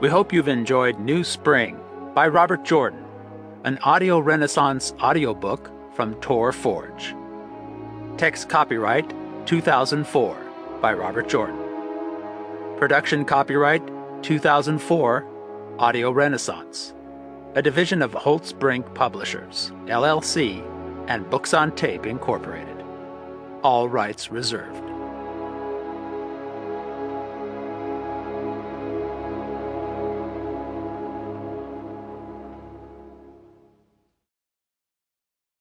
We hope you've enjoyed New Spring by Robert Jordan, an audio renaissance audiobook from Tor Forge. Text copyright 2004 by Robert Jordan. Production copyright 2004 Audio Renaissance, a division of Holtz Brink Publishers, LLC, and Books on Tape, Incorporated. All rights reserved.